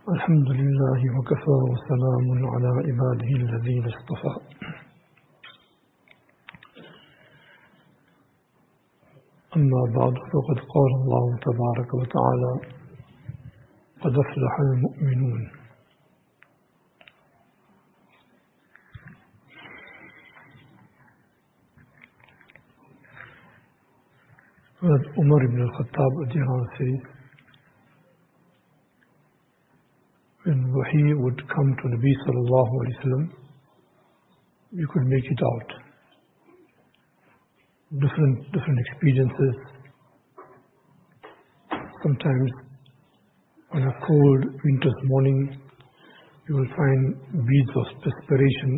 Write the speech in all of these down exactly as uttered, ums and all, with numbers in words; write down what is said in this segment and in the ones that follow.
الحمد لله وكفى وسلام على عباده الذين اصطفى. أما بعد فقد قال الله تبارك وتعالى: قد أفلح المؤمنون. Umar ibn al-Khattab says, when wahi would come to Nabi sallallahu alayhi wa sallam, you could make it out. Different, different experiences. Sometimes on a cold winter's morning, you will find beads of perspiration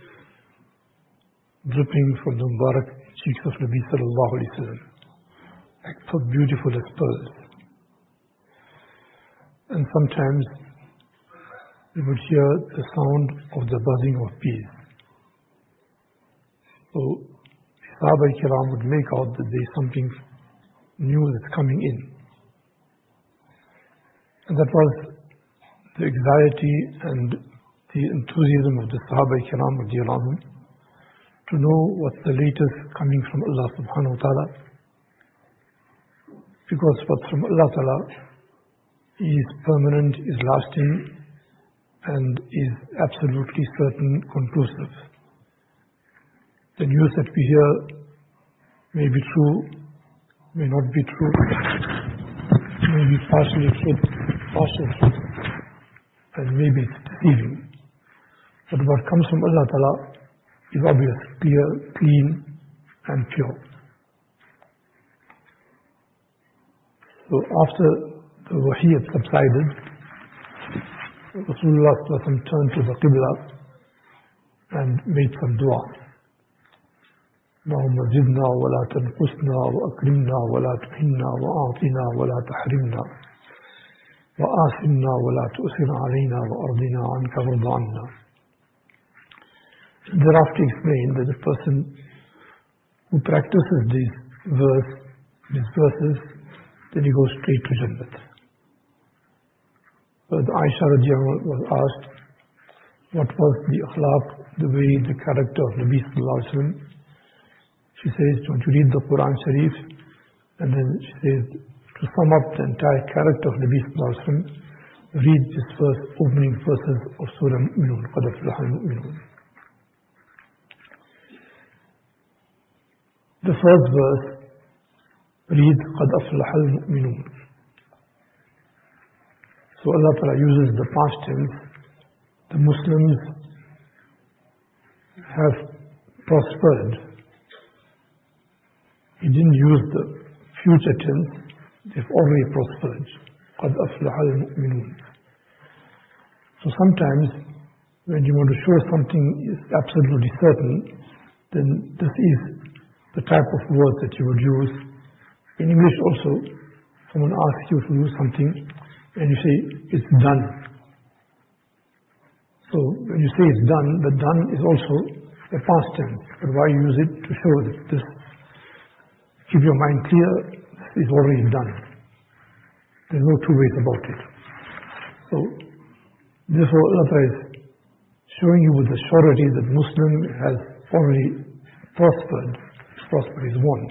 dripping from the Mubarak cheeks of Nabi sallallahu alayhi wa sallam, like so beautiful as pearls. And sometimes you would hear the sound of the buzzing of bees. So Sahaba Kiram would make out that there is something new that's coming in. And that was the anxiety and the enthusiasm of the Sahaba Kiram to know what's the latest coming from Allah subhanahu wa ta'ala. Because what's from Allah ta'ala is permanent, is lasting, and is absolutely certain, conclusive. The news that we hear may be true, may not be true, may be partially true, partial truth, and maybe it's deceiving. But what comes from Allah Ta'ala is obvious, clear, clean, and pure. So after the wahi had subsided, Rasulullah turned to the Qibla and made some dua. اللهم زدنا ولا تنقصنا وأكرمنا ولا تهنا وأعطنا ولا تحرمنا وآثرنا ولا تؤثر علينا وأرضنا عنك وارض عنا. Thereafter explained that the person who practices these verse, these verses, then he goes straight to Jannat. But Aisha radiallahu was asked, what was the akhlaq, the way, the character of Nabi sallallahu alaihi wasallam? She says, don't you read the Quran Sharif? And then she says, to sum up the entire character of Nabi sallallahu alaihi wasallam, read this first opening verses of Surah Mu'minun, قَدْ أَفْلَحَ الْمُؤْمِنُونَ. The first verse reads, قَدْ أَفْلَحَ الْمُؤْمِنُونَ. So Allah Ta'ala uses the past tense. The Muslims have prospered. He didn't use the future tense. They've already prospered. قَدْ أَفْلَحَ الْمُؤْمِنُونَ. So sometimes when you want to show something is absolutely certain, then this is the type of word that you would use. In English also, someone asks you to do something, and you say, it's done. So when you say it's done, the done is also a past tense. But why use it? To show that this, keep your mind clear, this is already done. There's no two ways about it. So therefore Allah is showing you with the surety that Muslim has already prospered. Prospered is one.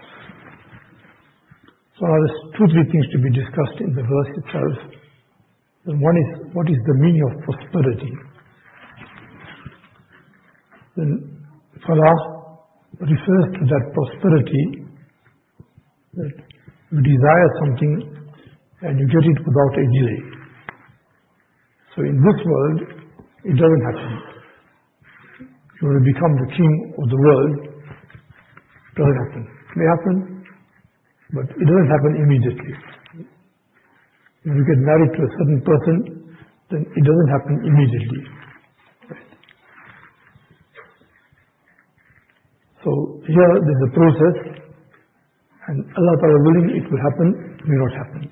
So now there's two, three things to be discussed in the verse itself. And one is, what is the meaning of prosperity? Then falah refers to that prosperity, that you desire something and you get it without a delay. So in this world, it doesn't happen. You want to become the king of the world, it doesn't happen. It may happen, but it doesn't happen immediately. If you get married to a certain person, then it doesn't happen immediately. Right? So here there's a process, and Allah Ta'ala willing, it will happen, it may not happen.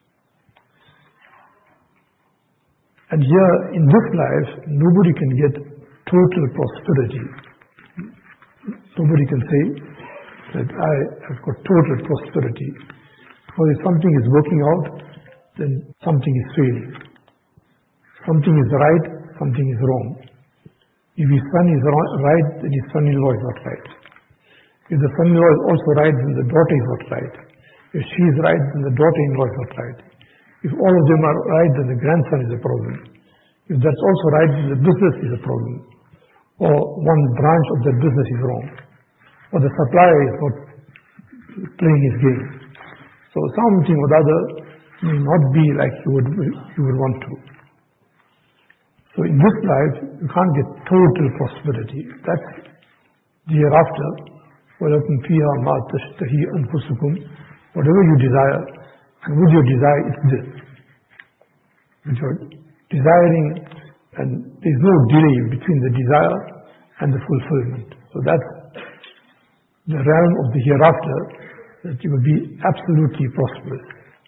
And here in this life, nobody can get total prosperity. Nobody can say that I have got total prosperity. Because if something is working out, then something is failing. something is right, something is wrong. If his son is right, then his son-in-law is not right. If the son-in-law is also right, then the daughter is not right. If she is right, then the daughter-in-law is not right. If all of them are right, then the grandson is a problem. If that's also right, then the business is a problem. Or one branch of the business is wrong. Or the supplier is not playing his game. So something or the other may not be like you would, you would want to. So in this life, you can't get total prosperity. That's the hereafter. وَلَكُمْ فِيهَا مَا تَشْتَهِي أَنفُسُكُمْ. Whatever you desire, and with your desire, it's this. With your desiring, and there's no delay between the desire and the fulfillment. So that's the realm of the hereafter, that you will be absolutely prosperous.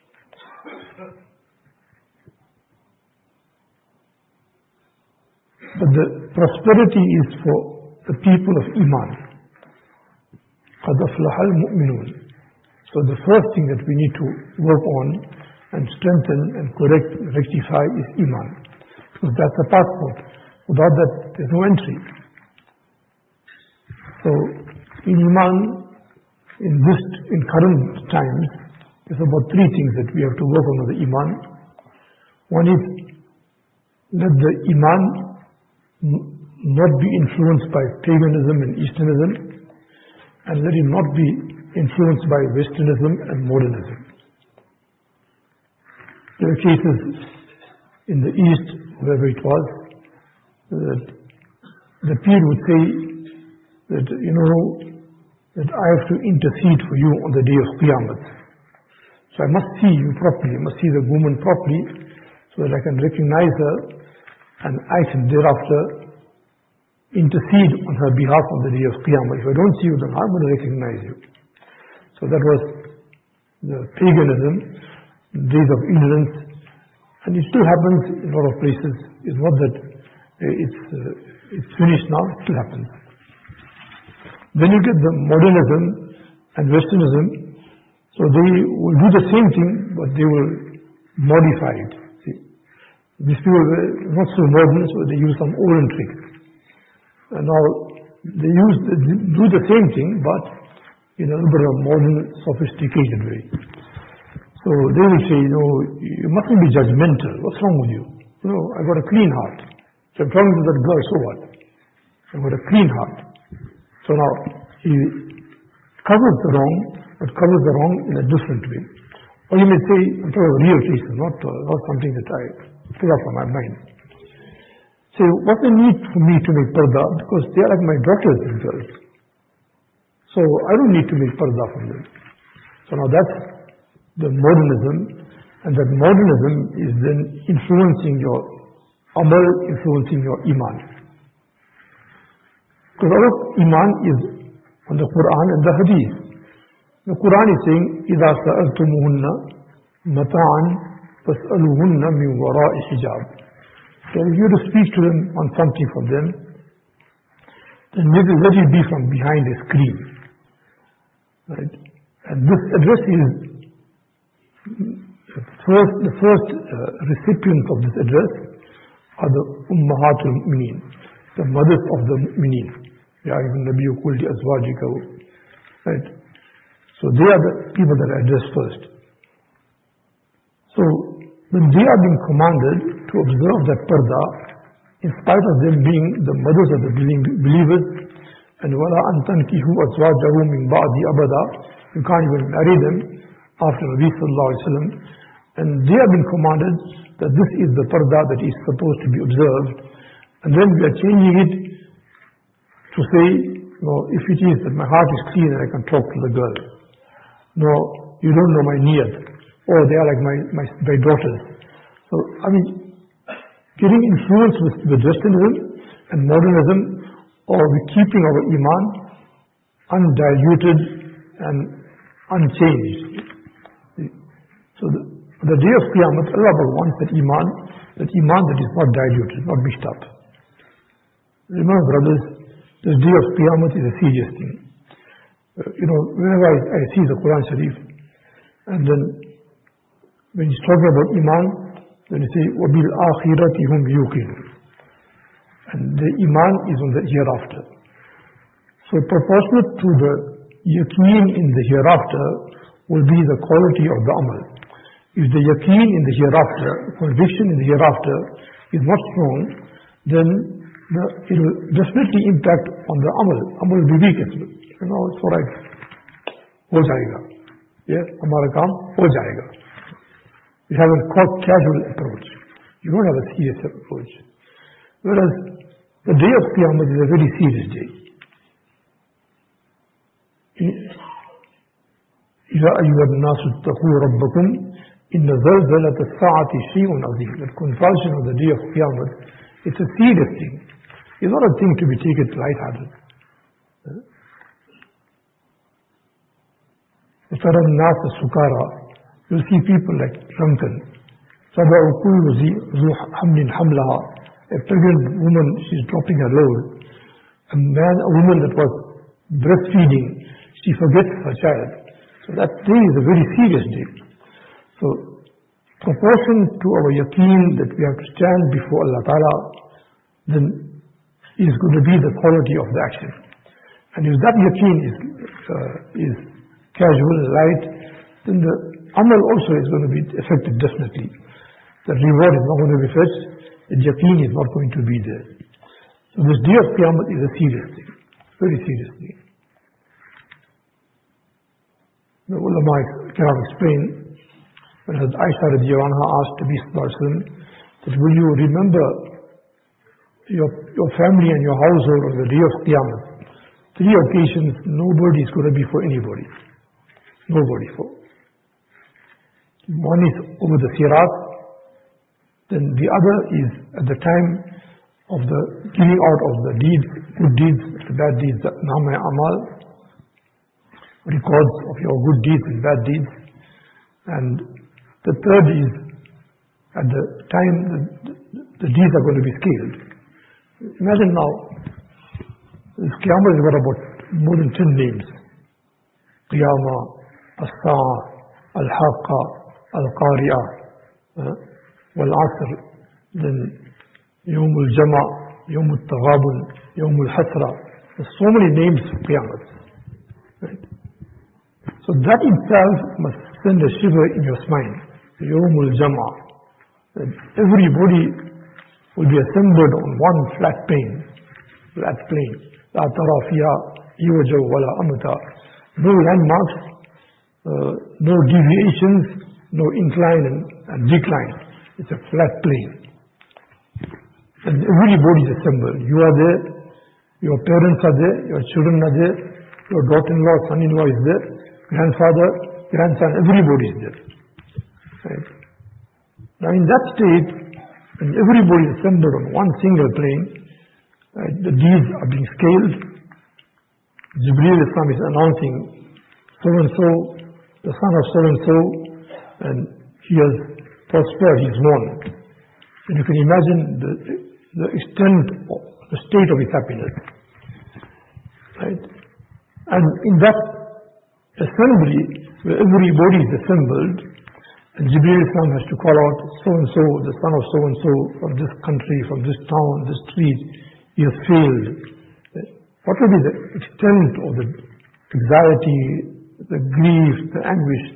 But the prosperity is for the people of Iman. قَدْ أَفْلَحَ الْمُؤْمِنُونَ. So the first thing that we need to work on and strengthen and correct, rectify is Iman. Because that's a passport. Without that, there's no entry. So in Iman, in this, in current times, there's about three things that we have to work on with the Iman. One is, let the Iman not be influenced by paganism and Easternism, and let it not be influenced by Westernism and modernism. There are cases in the East, wherever it was, that the Pir would say that, you know, that I have to intercede for you on the day of Qiyamah. So I must see you properly, I must see the woman properly, so that I can recognize her, and I can thereafter intercede on her behalf on the day of Qiyamah. If I don't see you, then I'm going to recognize you. So that was the paganism, days of ignorance, and it still happens in a lot of places. It's not that it's, uh, it's finished now, it still happens. Then you get the modernism and Westernism, so they will do the same thing, but they will modify it. See, these people were not so modern, so they use some olden tricks. And now they use, they do the same thing, but in a little bit of a modern, sophisticated way. So they will say, you know, you mustn't be judgmental. What's wrong with you? You know, I've got a clean heart. So I'm talking to that girl, so what? I've got a clean heart. So now he covers the wrong, but covers the wrong in a different way. Or you may say, I'm talking about real cases, not, uh, not something that I pull up from my mind. Say, what's the need for me to make parda? Because they are like my daughters and girls. So I don't need to make parda from them. So now that's the modernism, and that modernism is then influencing your amal, influencing your iman. Because our iman is on the Quran and the Hadith. The Quran is saying, إِذَا سَأَلْتُمُهُنَّ مَتَاعًا فَاسْأَلُوهُنَّ مِنْ وَرَاءِ حِجَابٍ. So if you to speak to them on something from them, then let it be from behind a screen. Right? And this address is, first, the first uh, recipients of this address are the Ummahatul Mu'mineen, the mothers of the Mu'mineen. Ya ayyuhan nabiyyu qul li azwajika. Right? So they are the people that are addressed first. So when they are being commanded to observe that parda, in spite of them being the mothers of the believers, and wala an tankihu azwajahu min ba'di abada, you can't even marry them after Nabi sallallahu alaihi wasallam, and they have been commanded that this is the parda that is supposed to be observed, and then we are changing it to say, no, if it is that my heart is clean and I can talk to the girl. No, you don't know my niyat. Or they are like my, my, my daughters. So, I mean, getting influenced with, with Westernism and modernism, or with keeping our iman undiluted and unchanged. So the, the day of Qiyamah, Allah wants that iman, that iman that is not diluted, not mixed up. Remember, brothers, this day of Qiyamah is a serious thing. Uh, you know, whenever I, I see the Quran Sharif, and then when he's talking about iman, When you say, وَبِالْآخِرَةِ هُمْ يُوقِنُونَ, and the iman is on the hereafter. So proportionate to the yaqeen in the hereafter will be the quality of the amal. If the yaqeen in the hereafter, conviction in the hereafter is not strong, then the, it will definitely impact on the amal. Amal will be weak. You know, it's alright. Ho jayega. Yeah, hamara kaam ho jayega. You have a casual approach. You don't have a serious approach. Whereas the day of Qiyamah is a very serious day. يا أيها الناس اتقوا ربكم إن زلزلة الساعة شيء عظيم. The convulsion of the day of Qiyamah, it's a serious thing. It's not a thing to be taken lighthearted. ترى الناس سكارى, you'll see people like drunken. تضع كل ذو حمل حملها. A pregnant woman, she's dropping her load. A man, a woman that was breastfeeding, she forgets her child. So that day is a very serious day. So, proportion to our yaqeen that we have to stand before Allah Ta'ala, then is going to be the quality of the action. And if that yaqeen is, uh, is casual, light, then the amal also is going to be affected definitely. The reward is not going to be fetched, the yaqeen is not going to be there. So this day of Qiyamah is a serious thing, very serious thing. The ulama cannot explain, when Aisha radiallahu anha asked Nabi sallallahu alaihi wasallam that will you remember your, your family and your household on the day of Qiyamah? Three occasions, nobody is going to be for anybody. Nobody for. One is over the sirat, then the other is at the time of the giving out of the deeds, good deeds, the bad deeds, the Nama Amal, records of your good deeds and bad deeds. And the third is at the time the, the, the deeds are going to be scaled. Imagine now, this Qiyamah has got about more than ten names. Qiyamah, As-Sa'ah, Al-Haqqa, Al-Qari'ah, uh, Wal-Asr, then Yawm al-Jama', Yawm al-Taghabun, Yawm al-Hasra. There's so many names for Qiyamah. Right? So that itself must send a shiver in your spine. Yawm al-Jama'. Everybody will be assembled on one flat plane. Flat plane. La tara fiha iwaja wala amta. No landmarks, uh, no deviations, no incline and, and decline. It's a flat plane. And everybody is assembled. You are there, your parents are there, your children are there, your daughter-in-law, son-in-law is there, grandfather, grandson, everybody is there. Right? Now in that state, when everybody is assembled on one single plane, right, the deeds are being scaled. Jibreel Islam is announcing so-and-so, the son of so-and-so, and he has prospered, he is won. And you can imagine the, the extent of the state of his happiness. Right? And in that assembly, where everybody is assembled, and Jibreel Islam has to call out so-and-so, the son of so-and-so, from this country, from this town, this street, he has failed. What will be the extent of the anxiety, the grief, the anguish?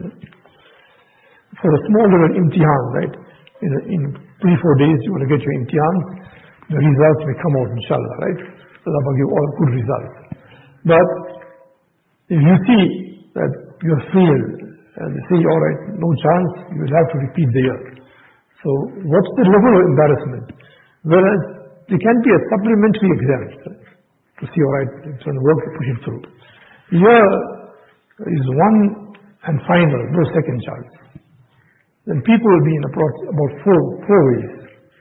For a small little imtihan, right? In, in three, four days you want to get your imtihan, the results may come out, inshallah, right? Allah will give all good results. But if you see that you have failed, and they say, all right, no chance, you will have to repeat the year. So what's the level of embarrassment? Whereas there can be a supplementary exam, right? To see, all right, it's going to work, push it through. Here is one and final, no second chance. Then people will be in about, about four, four ways.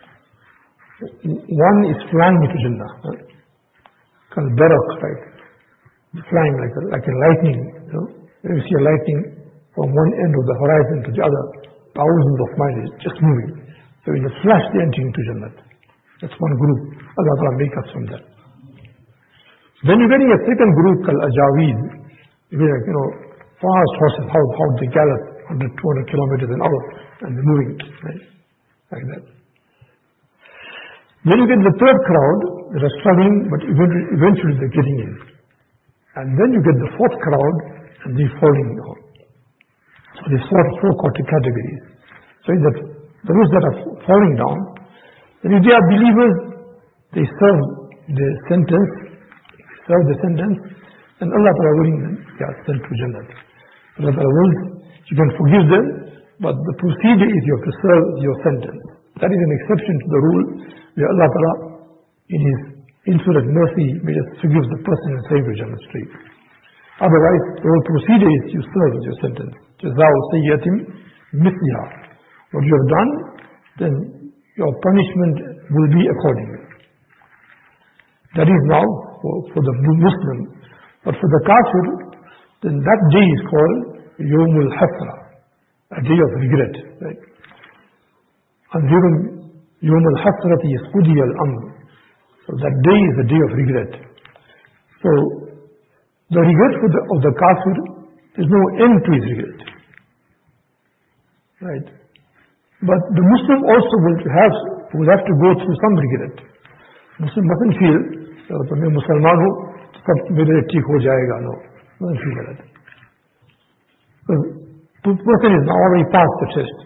One is flying into Jannah. Right? Called barak, right? Flying like a, like a lightning. You know? You see a lightning from one end of the horizon to the other, thousands of miles, just moving. So in a flash they enter into Jannah. That's one group. Allah Ta'ala make us from that. Then you're getting a second group called Ajaweed. You know, fast horses, how, how they gallop one hundred, two hundred kilometers an hour, and they're moving. Right? like that. Then you get the third crowd, that are struggling, but eventually they're getting in. And then you get the fourth crowd, and they're falling down. So there's four, four categories. So in that, those that are falling down, then if they are believers, they serve the sentence, serve the sentence, and Allah Ta'ala willing them, they are sent to Jannah. Allah Ta'ala wills, you can forgive them, but the procedure is you have to serve your sentence. That is an exception to the rule where Allah Ta'ala, in His infinite mercy, may just forgive the person and save you Jannah straight. Otherwise, the whole procedure is you serve your sentence. Jazā'u sayyi'atin mithliha. What you have done, then your punishment will be accordingly. That is now for, for the Muslim. But for the Kafir, then that day is called Yawmul Hasra, a day of regret. Right? Anzirun Yawmul Hasrati Qudiya al-Amr. So that day is a day of regret. So the regret for the, of the Kafir, there's no end to his regret. Right? But the Muslim also will have, will have to go through some regret. Muslim mustn't feel, तो मैं मुसलमान हूँ, सब मेरे ठीक हो जाएगा. No, doesn't feel like that. The person is now already passed the test.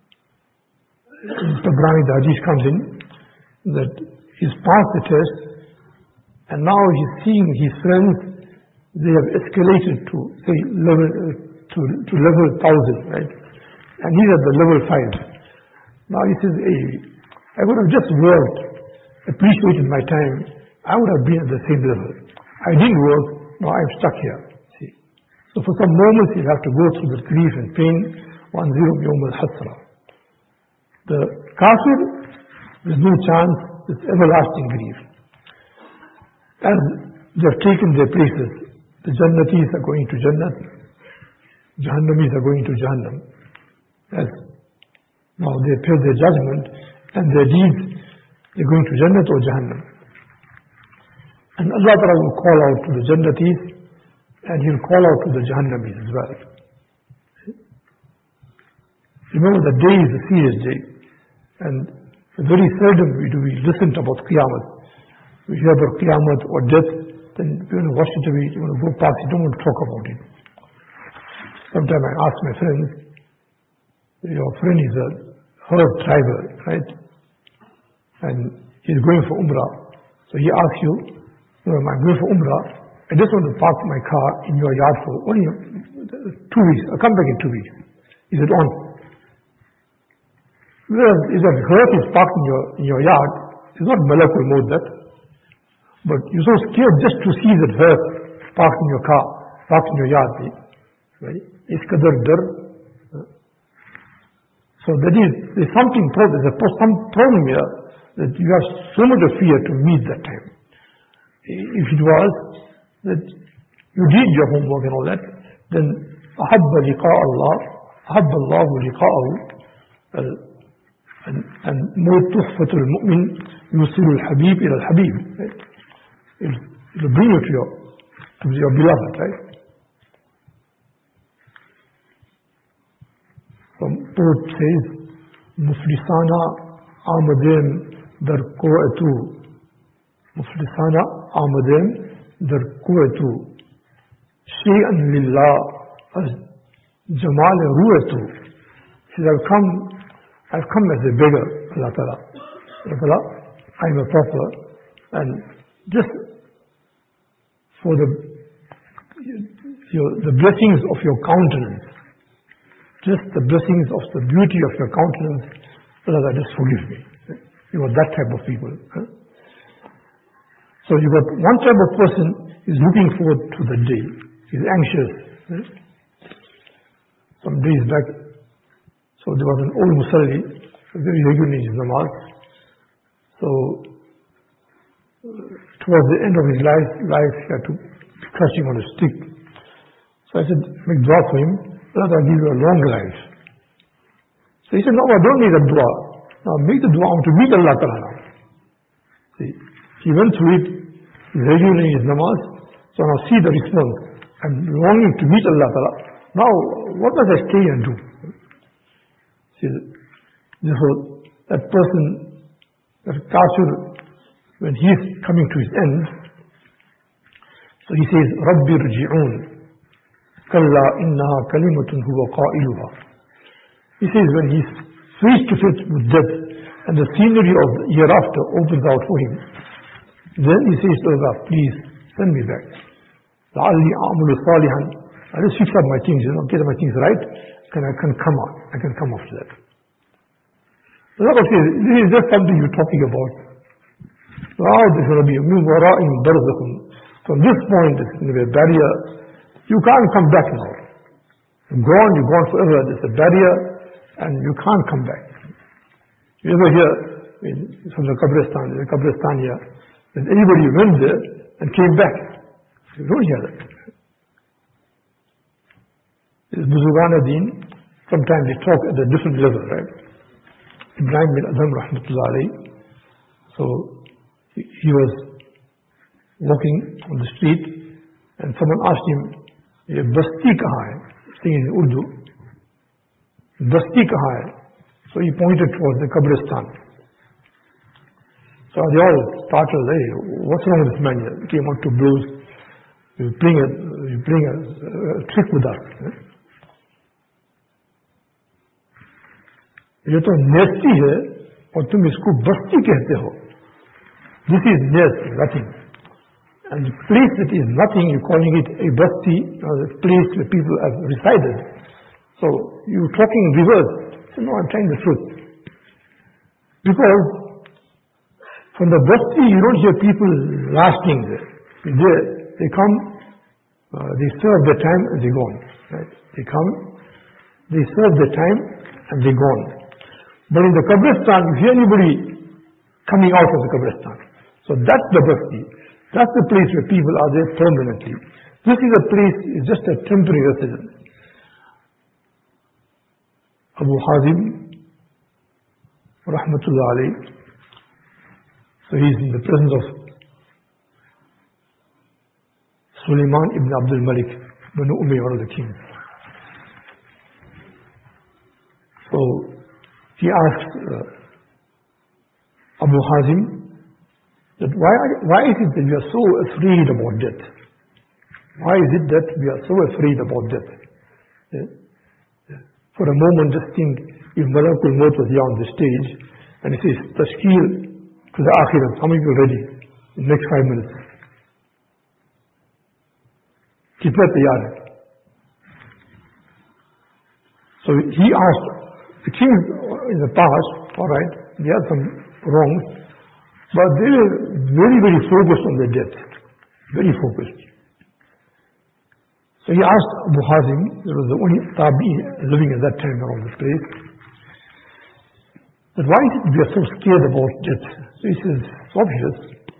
Tabrani, the hadith comes in that he's passed the test, and now he's seeing his friends, they have escalated to say level uh, to to level thousand, right? And he's at the level five. Now he says, hey, I would have just worked, appreciated my time, I would have been at the same level. I didn't work, now I'm stuck here. See. So for some moments he'll have to go through the grief and pain. One zero yawm al-hasra. The kafir, there's no chance, it's everlasting grief. As they've taken their places, the Jannatis are going to Jannat, Jahannamis are going to Jahannam. As now they pay their judgment, and their deeds, they're going to Jannat or Jahannam. And Allah Ta'ala will call out to the Jannatis, and He'll call out to the Jahannamis as well. Remember, the day is a serious day, and very seldom we do we listen about Qiyamah. We hear about Qiyamah or death, then we want to watch it away, you want to go past it, you don't want to talk about it. Sometimes I ask my friends, your friend is a herd driver, right? And he's going for Umrah. So he asks you, no, I'm going for Umrah, I just want to park my car in your yard for only two weeks. I'll come back in two weeks. Is it on? Well, if a hearse is parked in your, in your yard, it's not malakul maut that. But you're so scared just to see that hearse parked in your car, parked in your yard. Right? It's qadar dar. So that is, there's something, there's a, some problem here that you have so much of fear to meet that time. If it was that you did your homework and all that, then أحب لقاء الله أحب الله لقاءه and and موت تحفة المؤمن يوصل الحبيب إلى الحبيب. Right? It'll, it'll bring you to your to your beloved, right? So poet says, Muflisana Amadem dar Qo'atu. Muflisana Amadem dar Qo'atu. Shay'an lillah as Jamal Ru'atu. He says, I've come, I've come as a beggar, Allah Ta'ala. Allah Ta'ala, I'm a pauper, and just for the your, the blessings of your countenance, just the blessings of the beauty of your countenance, Allah, just forgive me. You are that type of people. Huh? So you got one type of person is looking forward to the day. He's anxious. Huh? Some days back, so there was an old Musalli, very regular in his namaz. So towards the end of his life, life he had to be crushing on a stick. So I said, make dua for him. Allah will give you a long life. So he said, no, I don't need a dua. Now make the dua, I want to meet Allah Ta'ala now. See, he went through it, he's regularly in his namaz, so now see the response. I'm longing to meet Allah Ta'ala. Now, what must I stay and do? See, therefore, that person, that kafir, when he is coming to his end, so he says, Rabbi rji'un, kalla innaha kalimatun huwa qailuha. He says when he's face to face with death, and the scenery of the hereafter opens out for him, then he says to Allah, please send me back. لَعَلِّي أَعْمُلُ صَالِحًا. I just fix up my things, you know, get my things right, and I can come out. I can come after that. So like I say, this is just something you're talking about. Now there's going to be a min wara'ihim barzakhun. From this point, there's going to be a barrier. You can't come back now. You're gone, you're gone forever. There's a barrier, and you can't come back. You ever hear in, from the Qabristan, the Qabristan here, that anybody went there and came back? You don't hear that. This Buzurgan Deen, sometimes they talk at a different level, right? Ibrahim bin Adham rahmatullah alayhi. So he, he was walking on the street, and someone asked him, "Ye basti kahan hai?" Saying in Urdu, "Basti kahan hai?" So he pointed towards the Qabristan. So they all startled, "Hey, what's wrong with this man here? He came out to blows. You bring a, you bring a, a trick with us." ये तो नेस्टी है और तुम इसको बस्ती कहते हो. This is nest, nothing. And the place that is nothing, you're calling it a basti, or a place where people have resided. So you're talking in reverse. So no, I'm telling the truth. Because from the basti, you don't hear people lasting there. They, they come, uh, they serve their time and they go on. Right? They come, they serve their time and they go on. But in the Qabristan, you hear anybody coming out of the Qabristan. So that's the basti. That's the place where people are there permanently. This is a place, it's just a temporary residence. Abu Hazim, rahmatullah alayhi, so he's in the presence of Sulaiman ibn Abdul Malik, Banu Umayyah, one of the kings. So he asked uh, Abu Hazim that why, why is it that we are so afraid about death? Why is it that we are so afraid about death? Yeah? Yeah. For a moment, just think, if Malakul Maut was here on the stage, and he says, Tashkeel to the Akhirat, how many people ready in the next five minutes? Kitna tayar hai? So he asked, the kings in the past, alright, they had some wrongs, but they were very, very focused on their death. Very focused. So he asked Abu Hazim, there was the only tabi living at that time around the place, that why is it we are so scared about death? So he says, it's obvious.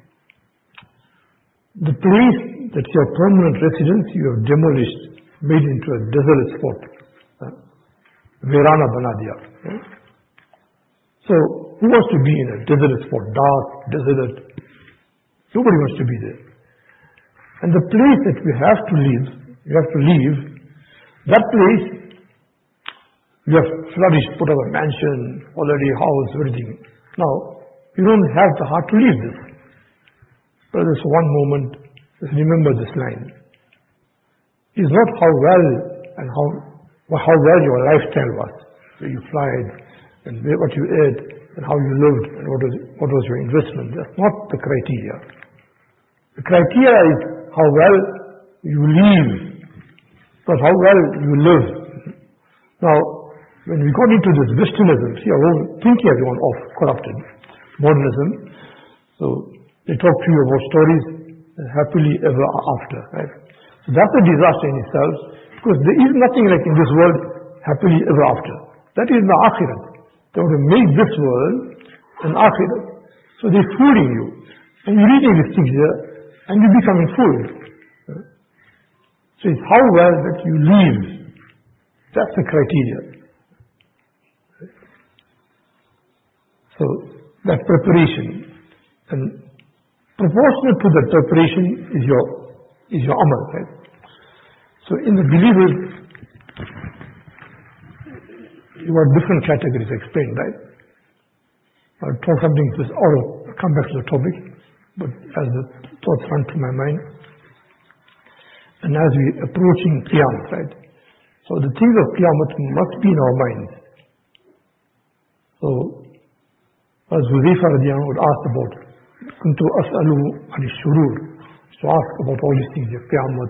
The place that's your permanent residence, you have demolished, made into a desolate spot. Virana bana diya. So, who wants to be in a desolate spot? Dark, desolate. Nobody wants to be there. And the place that we have to live, we have to leave, that place, we have flourished, put up a mansion, already house, everything. Now, you don't have the heart to leave this. But there's one moment, just remember this line. It's not how well and how, how well your lifestyle was, where you flied, and what you ate, and how you lived, and what was, what was your investment. That's not the criteria. The criteria is how well you live, not how well you live. Now, when we got into this Westernism, see, our own thinking everyone off, corrupted, modernism, so they talk to you about stories happily ever after, right? So that's a disaster in itself, because there is nothing like in this world happily ever after. That is the akhirat. They want to make this world an akhirat. So they're fooling you. And you're reading these things here, and you're becoming fooled. So it's how well that you live. That's the criteria. So that preparation, and proportionate to that preparation is your is your amal, right? So in the believers, you have different categories explained, right? I'll talk something just out of, come back to the topic, but as the thoughts run through my mind. And as we approaching Qiyamah, right? So the things of Qiyamah must be in our minds. So, as Huzaifa radiallahu anhu would ask about, Kuntu as'alu ani shurur, to ask about all these things, Qiyamah.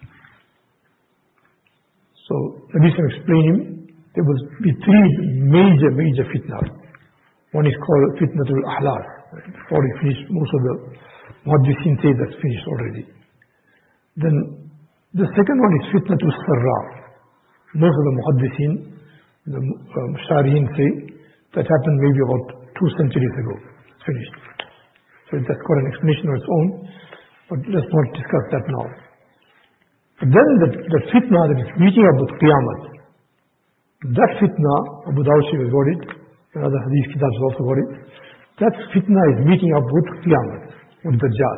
So, Nabi Sallallahu explained him, there will be three major, major fitnas. One is called Fitnatul Ahlas. Right? Already finished, most of the Muhaddithin say that's finished already. Then, the second one is Fitnatul Sarra. Most of the Muhaddithin, the um, Sharihin say, that happened maybe about two centuries ago. It's finished. So that's got an explanation of its own, but let's not discuss that now. But then the, the fitna that is meeting up with Qiyamah, that fitna, Abu Dawud has got it, and other hadith kitabs also got it, that fitna is meeting up with Qiyamah, with Dajjal.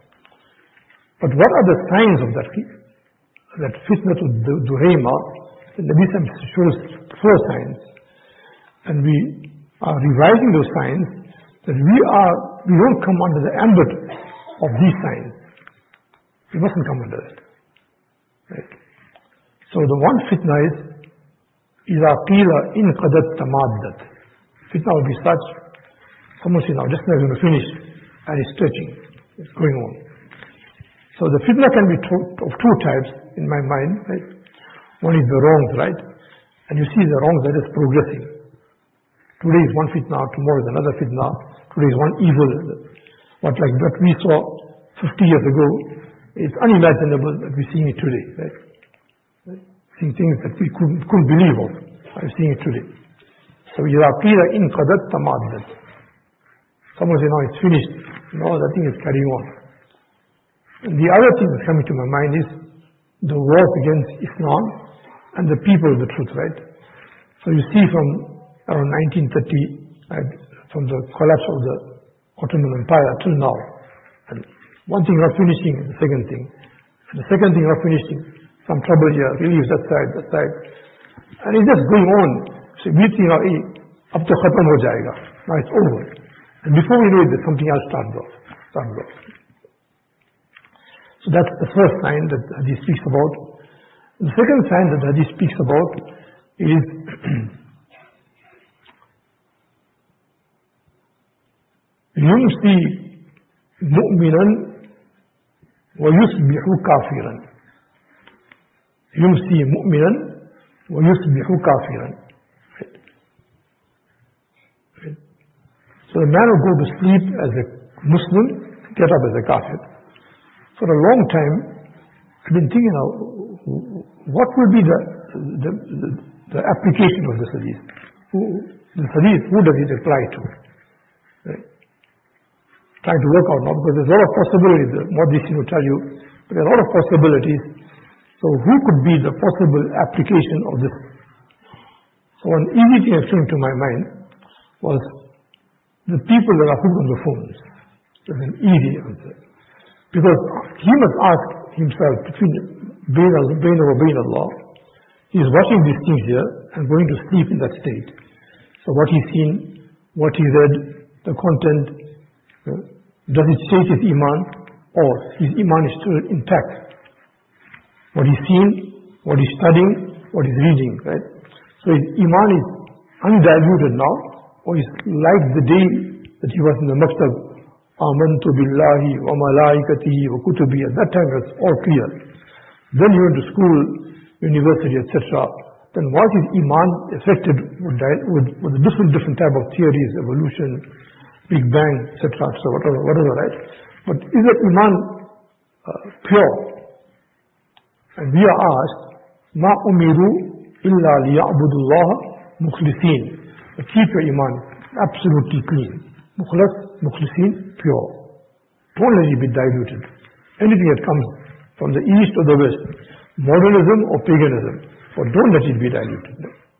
But what are the signs of that, that fitna to Duhayma? The Nabi shows four signs. And we are revising those signs, that we are, we don't come under the ambit of these signs. We mustn't come under it. Right? So the one fitna is, إِذَا قِيلَ إِنْ قَدَتْ تَمَادَّتْ. Fitna will be such, someone says, now just now going to finish, and it's stretching, it's going on. So the fitna can be of two types in my mind, right? One is the wrongs, right? And you see the wrongs that is progressing. Today is one fitna, tomorrow is another fitna, today is one evil. What like what we saw fifty years ago, it's unimaginable that we're seeing it today, right? Seeing things that we couldn't, couldn't believe of. I'm seeing it today. So, إِذَا قِيلَ إِنْ قَدَتْ تَمَادَّتْ. Someone say, no, it's finished. No, that thing is carrying on. And the other thing that's coming to my mind is the war against Islam and the people of the truth, right? So you see from around nineteen thirty, right, from the collapse of the Ottoman Empire till now, and one thing not finishing, the second thing, and the second thing not finishing, some trouble here, relief that side, that side, and it's just going on. So we think, oh, up to khatam ho jayega, now it's over, and before we know it, there's something else starts off, starts off. So that's the first sign that Hadith speaks about. The second sign that Hadith speaks about is يمسي مؤمنا ويصبح كافرا. يمسي مؤمنا ويصبح كافرا. So the man will go to sleep as a Muslim, get up as a kafir. For a long time, I've been thinking now, what will be the the, the, the application of this hadith? Who, this hadith, who does it apply to? Right? Trying to work out now, because there's a lot of possibilities. The Muhaddithin will tell you, but there are a lot of possibilities. So who could be the possible application of this? So one easy thing that came to my mind was the people that are hooked on the phones. That's an easy answer. Because he must ask himself between Bain wa Bain Allah. He is watching these things here and going to sleep in that state. So what he's seen, what he read, the content, uh, does it shake his iman, or his iman is still intact? What he's seen, what he's studying, what he's reading, right? So his iman is undiluted now, or is like the day that he was in the maktab, Amantu billahi wa malaikatihi wa kutubi. At that time it was all clear. Then he went to school, university, et cetera. Then was his iman affected with, with, with a different, different type of theories, evolution, Big Bang, et cetera, so whatever, whatever, right? But is that iman uh, pure? And we are asked, Ma umiru illa liya'budu Allah mukhlisin. Keep your iman absolutely clean. Mukhlas, mukhlisin, pure. Don't let it be diluted. Anything that comes from the east or the west, modernism or paganism, but don't let it be diluted.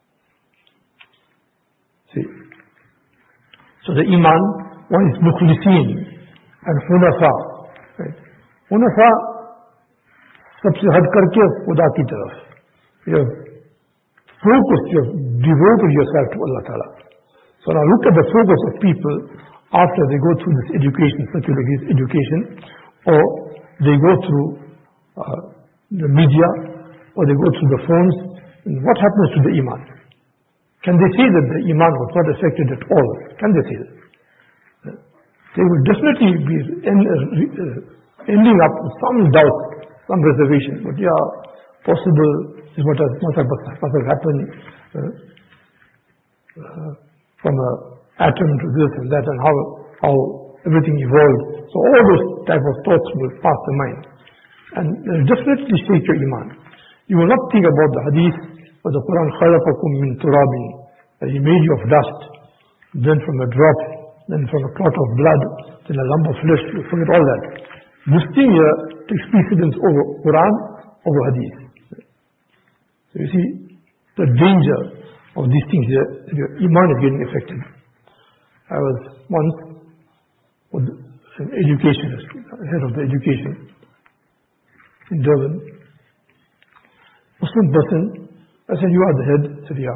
See. So the iman, one is mukhlisin and hunafa. Right? Hunafa, सबसे हट करके खुदा की तरफ. You have focused, you have devoted yourself to Allah Ta'ala. So now look at the focus of people after they go through this education, secular education, or they go through uh, the media, or they go through the phones. And what happens to the iman? Can they say that the iman was not affected at all? Can they say that? They will definitely be end, uh, ending up with some doubt, some reservation. But yeah, possible is what has, what has, what has happened uh, uh, from an atom to this and that, and how how everything evolved. So all those type of thoughts will pass the mind, and uh, definitely shake your iman. You will not think about the hadith or the Quran. خَلَقَكُم مِّن تُرَابٍ, that He made you of dust, then from a drop, then from a clot of blood, then a lump of flesh. You forget all that. This thing here takes precedence over Quran, over hadith. So you see the danger of these things here, that your iman is getting affected. I was once with an educationist, head of the education in Durban. Muslim person, I said, you are the head? He said, yeah.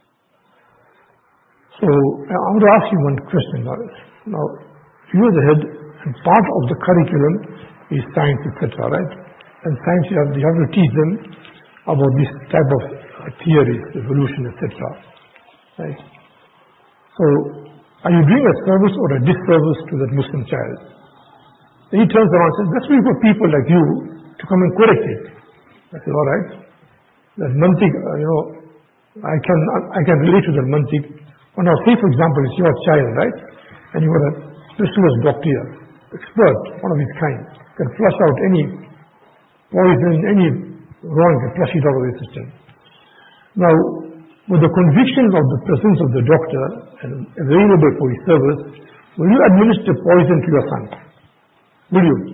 So I want to ask you one question now. Now, you are the head, and part of the curriculum is science, et cetera, right? And science, you have, you have to teach them about this type of uh, theories, evolution, et cetera. Right? So, are you doing a service or a disservice to that Muslim child? Then he turns around and says, that's for people like you to come and correct it. I said, all right. That mantik, uh, you know, I can I can relate to that mantik. Well, now, say for example, it's your child, right? And you are a specialist doctor, expert, one of his kind, can flush out any poison, any wrong, can flush it out of your system. Now, with the conviction of the presence of the doctor and available for his service, will you administer poison to your son? Will you?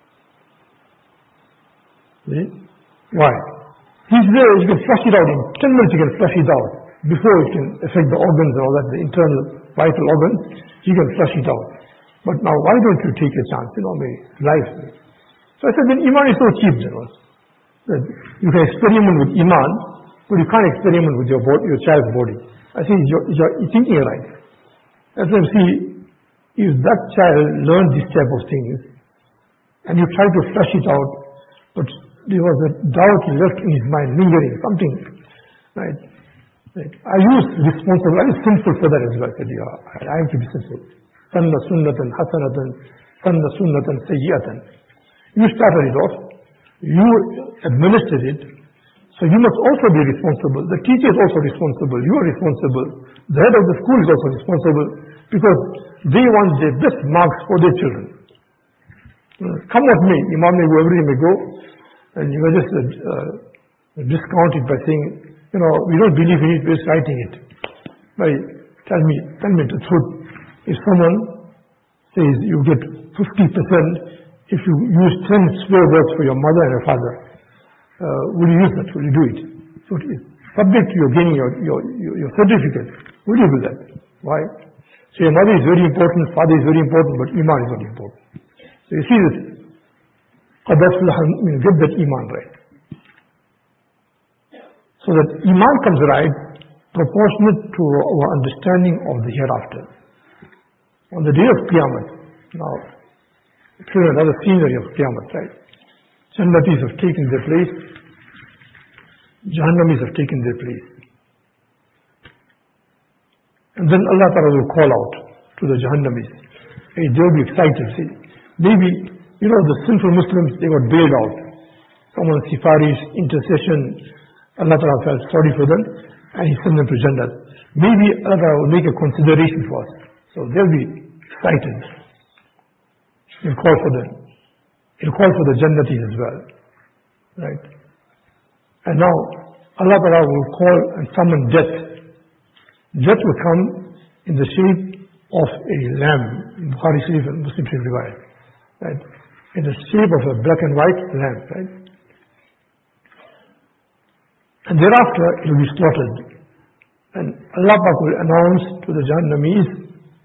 See? Why? He's there, you can flush it out. In ten minutes you can flush it out. Before it can affect the organs and all that, the internal vital organs, you can flush it out. But now why don't you take a chance? You know, my life. So I said, then Iman is so cheap, then was. That you can experiment with Iman, but you can't experiment with your body, your child's body. I say, you're, you're thinking right. I said, see, if that child learned this type of things, and you try to flush it out, but there was a doubt left in his mind, lingering, something, right? right? Are you responsible? Are you sinful for that as well? I said, yeah, I have to be sinful. Sanna sunnatan hasanatan, sanna sunnatan sayyatan. You started it off, you administered it, so you must also be responsible. The teacher is also responsible, you are responsible. The head of the school is also responsible, because they want the best marks for their children. Come what may, Imam may go, everybody may go, and you are just uh, discount it by saying, you know, we don't believe in it, we're just writing it. By, tell me, tell me the truth. If someone says you get fifty percent if you use ten swear words for your mother and your father, uh, will you use that? Will you do it? So it is subject to your getting your, your, your, your certificate. Will you do that? Why? So your mother is very important, father is very important, but Iman is not important. So you see this. قَدْ أَفْلَحَ الْمُؤْمِنُونَ, get that Iman right. So that Iman comes right proportionate to our understanding of the hereafter. On the day of Qiyamah, now, through another scenery of Qiyamah, right? Jannatis have taken their place, Jahannamis have taken their place. And then Allah Ta'ala will call out to the Jahannamis. Hey, they'll be excited, see. Maybe, you know, the sinful Muslims, they got bailed out. Someone's sifarish, intercession, Allah Ta'ala felt sorry for them, and He sent them to Jannah. Maybe Allah Ta'ala will make a consideration for us. So they'll be excited. He'll call for them. He'll call for the Jannatis as well. Right? And now, Allah Ta'ala will call and summon death. Death will come in the shape of a lamb. In Bukhari Sharif and Muslim Sharif riwayat. Right? In the shape of a black and white lamb. Right? And thereafter, it will be slaughtered. And Allah Ta'ala will announce to the Jahannamis,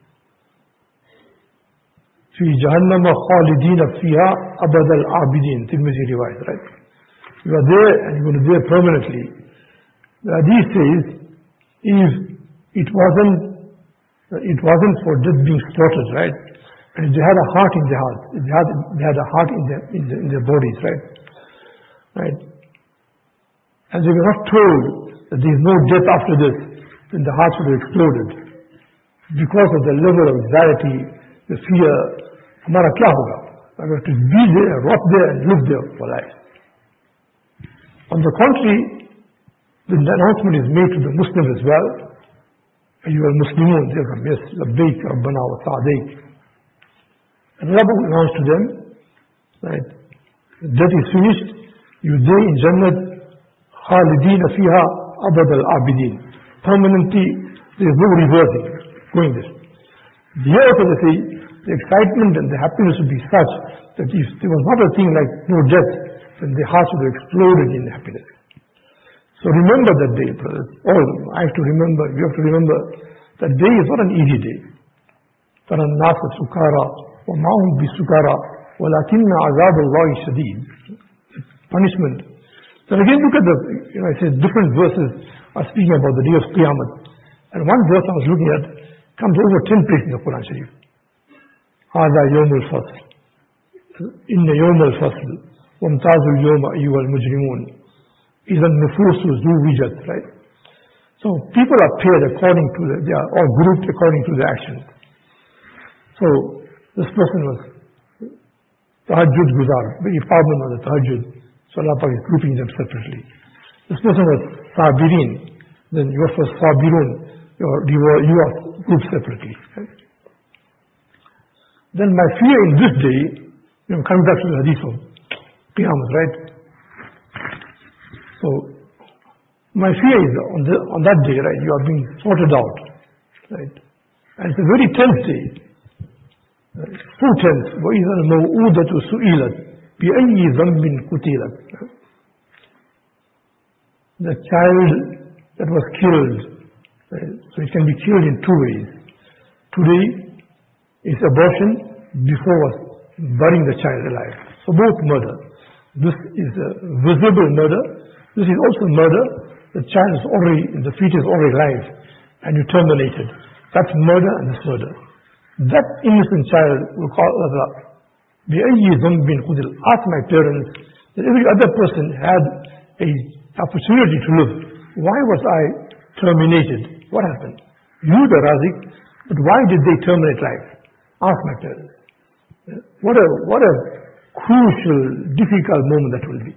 في جهنم خالدين فيها أبد العابدين. Tirmidhi riwayat, right? You are there and you are going to be there permanently. The hadith says, if it wasn't It wasn't for just being slaughtered, right? And they had a heart in their heart. They had, they had a heart in their, in, their, in their bodies, right? Right? And they were not told that there is no death after this, then the hearts would have exploded. Because of the level of anxiety, the fear, hamara kya hoga? I have to be there, rot there, and live there for life. On the contrary, the announcement is made to the Muslims as well. أيها المسلمون, they come, yes, لبيك ربنا وسعديك. And Allah will announce to them, right, that is finished, you day in Jannah, خالدين فيها أبد العابدين. Permanently, there is no reversing, going there. Here also they say, the excitement and the happiness would be such that if there was not a thing like no death, then the hearts would have exploded in happiness. So remember that day, brothers. All I have to remember, you have to remember, that day is not an easy day. تَرَى النَّاسَ سُكَارَى وَمَا هُمْ بِسُكَارَى وَلَكِنَّ عَذَابَ اللَّهِ شَدِيدٌ. Punishment. Then again look at the, you know, I said different verses are speaking about the day of Qiyamah. And one verse I was looking at comes over ten places in the Quran Sharif. هَذَا يَوْمُ الْفَصْلِ إِنَّ يَوْمَ الْفَصْلِ وَامْتَازُوا الْيَوْمَ أَيُّهَا الْمُجْرِمُونَ إِذَا النُّفُوسُ زُوِّجَتْ, right? So people are paired according to the, they are all grouped according to their actions. So this person was tahajjud guzar, very pardon on the tahajjud. So Allah is grouping them separately. This person was sabirin, then you are for sabirun, you are, you are, you are grouped separately. Right? Then my fear in this day, you know, coming back to the hadith of Qiyamah, right? So my fear is on, the, on that day, right, you are being sorted out, right? And it's a very tense day. So tense. وَإِذَا الْمَوْءُودَةُ سُئِلَتْ بِأَيِّ ذَنْبٍ قُتِلَتْ. The child that was killed, right? So it can be killed in two ways. Today is abortion, before was burying the child alive. So both murder. This is a visible murder. This is also murder. The child is already, the fetus is already alive, and you terminate it. That's murder and this murder. That innocent child will call Allah, بِأَيِّ ذَنْبٍ قُتِلَ. Ask my parents that every other person had a opportunity to live. Why was I terminated? What happened? You the Razik, but why did they terminate life? Ask my parents. What a, what a crucial, difficult moment that will be.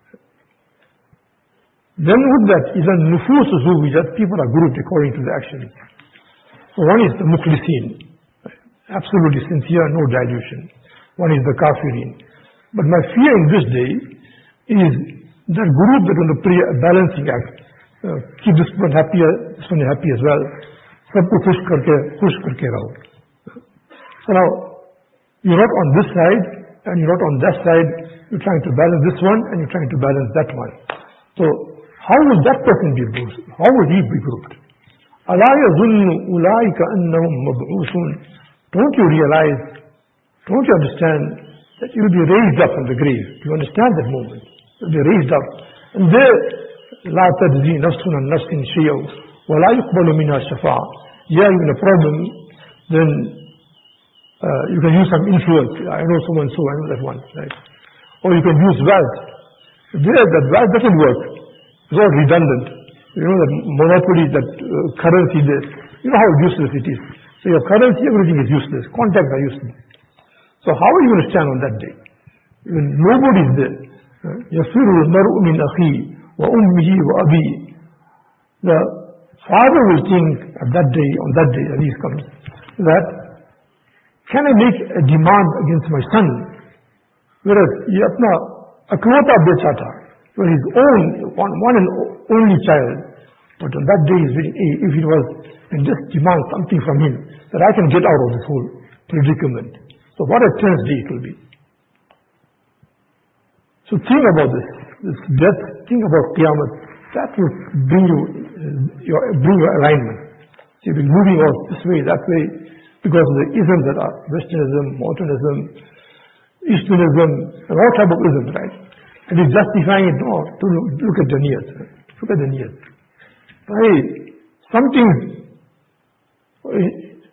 Then with that is a nufus zuwijat, people are grouped according to the actions. So one is the mukhlisin, absolutely sincere, no dilution. One is the kafirin. But my fear in this day is that group that will play a balancing act. Uh, keep this one happy, this one happy as well. Sabko khush karke, khush karke raho. So now, you're not on this side, and you're not on that side. You're trying to balance this one, and you're trying to balance that one. So, how will that person be grouped? How will he be grouped? أَلَا يَظُنُّ أُولَٰئِكَ أَنَّهُمْ مَبْعُوثُونَ. Don't you realize, don't you understand that you will be raised up from the grave? Do you understand that moment? You will be raised up. And there, لَا تَجْزِي نَفْسٌ عَنْ نَفْسٍ شَيْئًا وَلَا يُقْبَلُ مِنْهَا شَفَاعَةٌ. Yeah, you're in a problem, then uh, you can use some influence. I know someone so, I know that one, right? Or you can use wealth. There, that wealth doesn't work. It's all redundant. You know that monopoly, that uh, currency there. You know how useless it is. So your currency, everything is useless. Contacts are useless. So how are you going to stand on that day? Even nobody is there. يَفِرُّ الْمَرْءُ مِنْ أَخِيهِ وَأُمِّهِ وَأَبِيهِ. The father will think at that day, on that day, Hadith comes, that can I make a demand against my son? Whereas, ye apna aklota becha tha, for his own, one, one and only child. But on that day, he's very, if it was, and just demand something from him, that I can get out of this whole predicament. So what a tense day it will be. So think about this, this death, think about Qiyamah. That will bring you, uh, your, bring your alignment. So you'll be moving on this way, that way, because of the isms that are Westernism, modernism, Easternism, and all type of isms, right? And he's justifying it, no, to look, look at the niyat. Look at the niyat. Hey, something,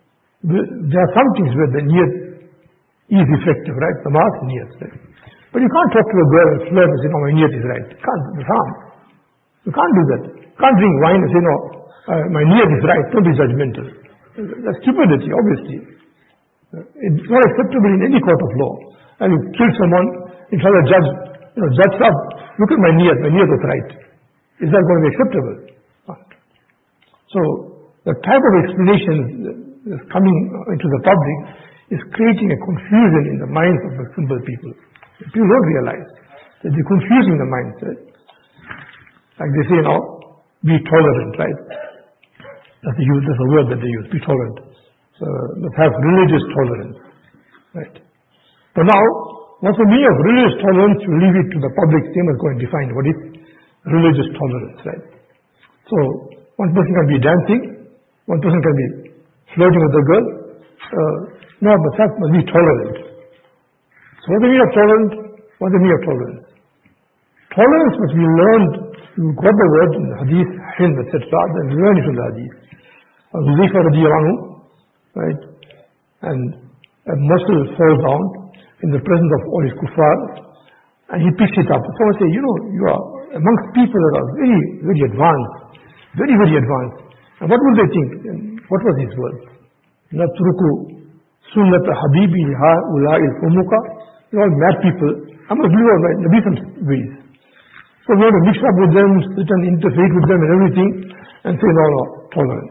there are some things where the niyat is effective, right? The mass niyat, right? But you can't talk to a girl and flirt and say, no, my niyat is right. You can't, it's harm. You can't do that. You can't drink wine and say, no, uh, my niyat is right, don't be judgmental. That's stupidity, obviously. It's not acceptable in any court of law. And you kill someone, you tell the judge, you know, judge up, look at my niyat, my niyat was right. Is that going to be acceptable? Not. So, the type of explanation that's coming into the public is creating a confusion in the minds of the simple people. People don't realize that they're confusing the mindset. Like they say now, be tolerant, right? That's, the use, that's a word that they use, be tolerant. So let's have religious tolerance, right? But now, what's the meaning of religious tolerance? You leave it to the public. They must go and define what is religious tolerance, right? So one person can be dancing, one person can be flirting with a girl. Uh, no, but that must be tolerant. So what's the meaning of tolerant? What's the meaning of tolerance? Tolerance must be learned. You got the word in the hadith, hilm, et cetera, then learn it from the hadith. Huzaifa radiallahu anhu, right? And a muscle falls down in the presence of all his kuffar, and he picks it up. Someone say, you know, you are amongst people that are very, very advanced, very, very advanced. And what will they think? And what was his word? Natruku sunnata habibi ha'ula'il fumuka. They're all mad people. I must leave all my Nabi some ways. So we have to mix up with them, sit and interfere with them and everything, and say, no, no, tolerance.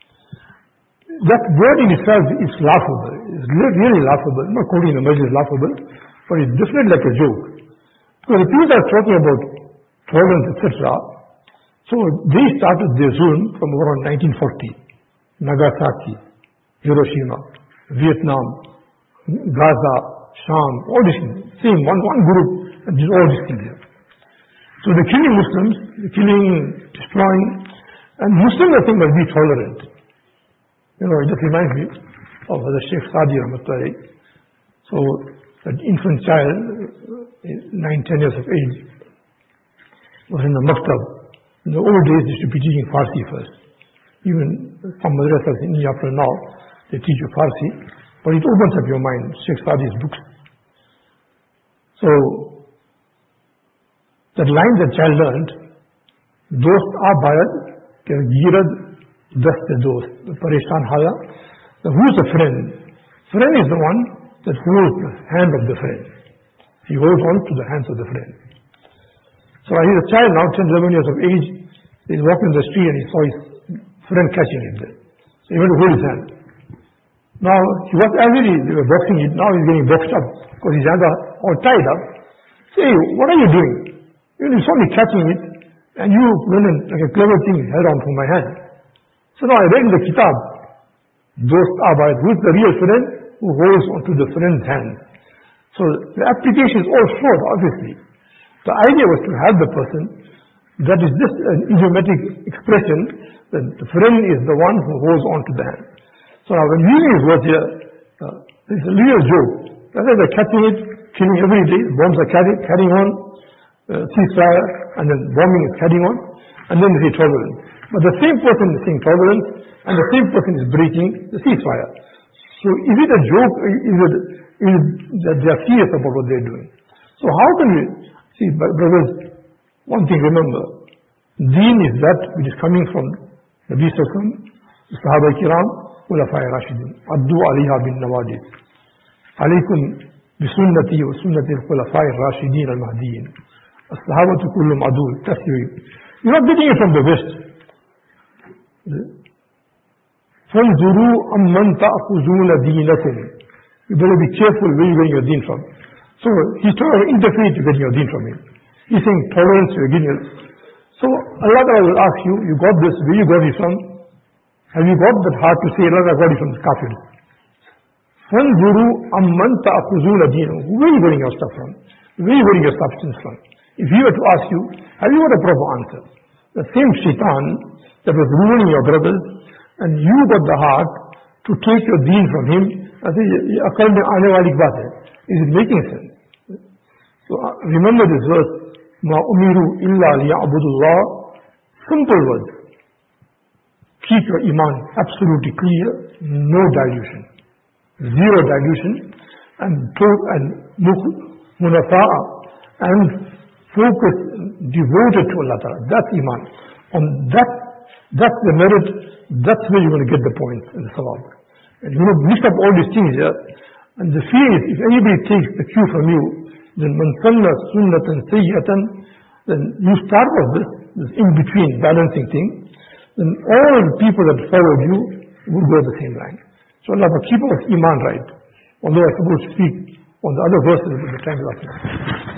That word in itself is laughable. It's really laughable. I'm not quoting the majlis laughable, but it's definitely like a joke. Because the people are talking about tolerance, et cetera, so they started their zone from around nineteen forty. Nagasaki, Hiroshima, Vietnam, Gaza, Sham, all these things. Same, one, one group, and just all these things here. So they're killing Muslims, they're killing, destroying, and Muslims, I think, must be tolerant. You know, it just reminds me of the Sheikh Sadi Rahmatullahi. So, that infant child, nine, ten years of age, was in the maktab. In the old days, they used to be teaching Farsi first. Even some madrasas in India now, they teach you Farsi, but it opens up your mind, Sheikh Sadi's books. So, that line that child learned, Dost abayad, ke girad dast dost, pareshan hala. Who's a friend? Friend is the one that holds the hand of the friend. He holds on to the hands of the friend. So he's a child now, ten, eleven years of age. He's walking in the street and he saw his friend catching him there. So he went to hold his hand. Now, he was already, they were boxing it, now he's getting boxed up because his hands are all tied up. Say, what are you doing? You saw me catching it and you went and, like a clever thing, held on to my hand. So now I read in the kitab, Dost Abayat, who is the real friend who holds onto the friend's hand. So the application is all short, obviously. The idea was to help the person. That is just an idiomatic expression that the friend is the one who holds on to the hand. So now when using his words here, uh, it's a real joke. Rather they're catching it, killing every day, bombs are carry, carrying on, uh, ceasefire, and then bombing is carrying on, and then they say tolerance. But the same person is saying tolerance, and the same person is breaking the ceasefire. So is it a joke? Is it, is it that they are serious about what they are doing? So how can we, see, brothers, one thing remember, deen is that which is coming from Nabi Sallallahu Alaihi Wasallam, the Sahaba Kiram, Ulafai Rashidin, Addu Aliha bin Nawadid. Alaykum bisunnati wa sunnati al-Khulafai Rashidin al-Mahdiyin. As-Sahabatu kullum adu, taswib. You're not getting it from the West. فَانْظُرُوا أَمَّنْ تَأْخُذُونَ دِينَكُمْ. You better be careful where you're getting your deen from. So he's trying to interfere to get your deen from him. He's saying tolerance, you're getting it. So Allah Ta'ala will ask you, you got this, where you got it from? Have you got that heart to say, Allah got it from the kafir? فَانْظُرُوا أَمَّنْ تَأْخُذُونَ دِينَكُمْ. Where are you getting your stuff from? Where are you getting your substance from? If he were to ask you, have you got a proper answer? The same shaitan that was ruining your brothers, and you got the heart to take your deen from him, I say, is it making sense? So uh, remember this verse, مَا أُمِرُوا إِلَّا لِيَعْبُدُوا اللَّهِ. Simple words. keep your iman absolutely clear, no dilution, zero dilution, and and munafa'a, and focus, devoted to Allah Ta'ala. That's iman. On that, that's the merit, that's where you're going to get the points and the sawab. And you know, mix up all these things here. And the fear is, if anybody takes the cue from you, then man sanna sunnatan sayyatan, then you start with this, this in-between balancing thing, then all the people that followed you will go the same line. So Allah will keep our iman right. Although I suppose to speak on the other verses, but the time is up.